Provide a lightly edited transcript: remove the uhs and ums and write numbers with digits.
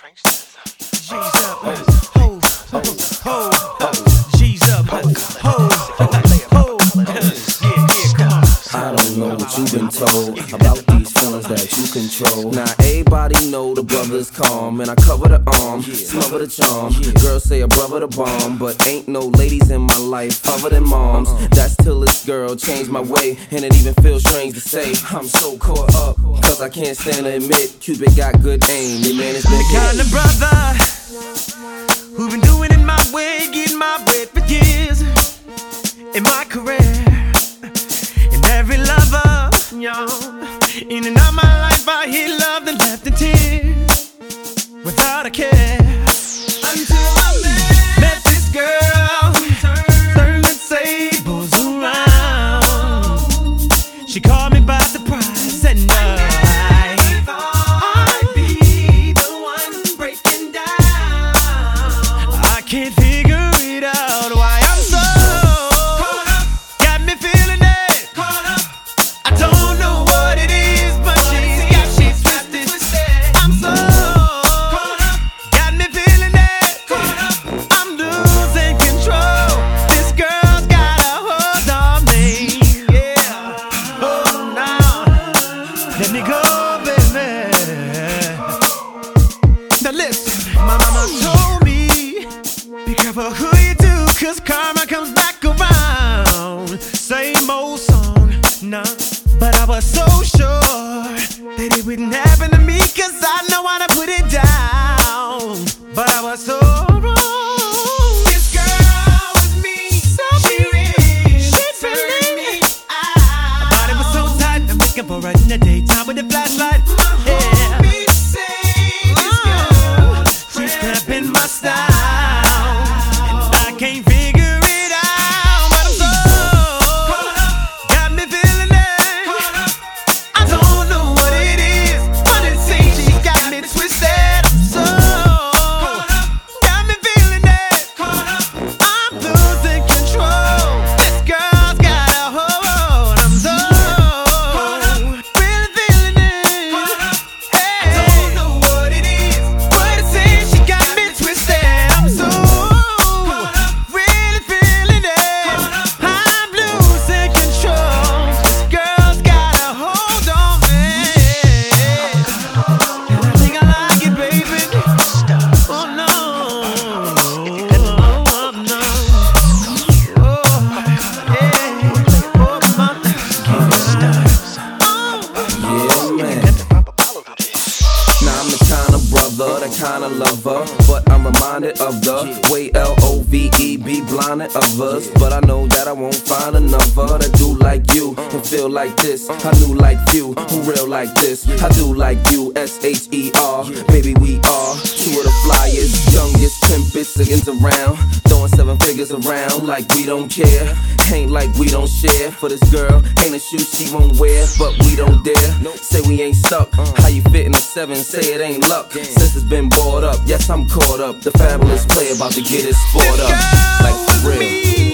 G's up, ho, ho, G's up, ho, yeah, come on. I don't know what you've been told about these feelings that you control. Now everybody know the brother's calm, and I cover the arm, smother the charm. Girls say a brother the bomb, but ain't no ladies in my life other than moms. That's till this girl changed my way, and it even feels strange to say I'm so caught up, cause I can't stand to admit Cupid got good aim. The man has been the kind of brother who been doing it my way, getting my bread for years in my career. And every lover, y'all, in and out my life I hit love and left in tears without a care. Until I met this girl, turned the tables around. She caught me by surprise and I'd be the one breaking down. I can't figure it out why I'm so caught up, got me feeling it. Caught up, I don't know what it is, but she's got me twisted. I'm so caught up, got me feeling it. Caught up, I'm losing control. This girl's got a hold on me, yeah. Oh, now let me go, baby. Now listen, my mama told me, be careful who you do, cause karma comes back around. Same old song, nah. But I was so sure that it wouldn't happen to me, cause I know how to put it down. But I was so wrong. This girl was me, she really turned me out. My body was so tight, I'm looking for her in the daytime with a flashlight. Yeah. She's cramping my style, and I can't figure it out. But I'm so caught up, got me feeling it. Caught up, I don't know what it is, but it seems she got me twisted. I'm so caught up, got me feeling it. Caught up, I'm losing control. This girl's got a hold. I'm so caught up, really feeling it. Caught up, hey, I don't know what it is, but it seems she got me twisted. I'm so caught up, really feeling it. Caught up, I'm losing control. This girl's got a hold on me, and I think I like it, baby. Oh no, oh no, oh yeah, oh mama. Yeah, man. Now I'm the kind of brother, the kind of lover, but I'm reminded of the way L-O-V-E be blinded of us. But I know that I won't find another that do like you and feel like this. I knew like few who real like this. I do like you, S-H-E-R. Baby, we are two of the flyest, youngest, pimpest against around, throwing 7 figures around like we don't care. Ain't like we don't share. For this girl, ain't a shoe she won't wear, but we don't dare. Say we ain't stuck. How you fit in a 7? Say it ain't luck. Since it's been bought up, yes I'm caught up. The fabulous play about to get his sport up, like for real.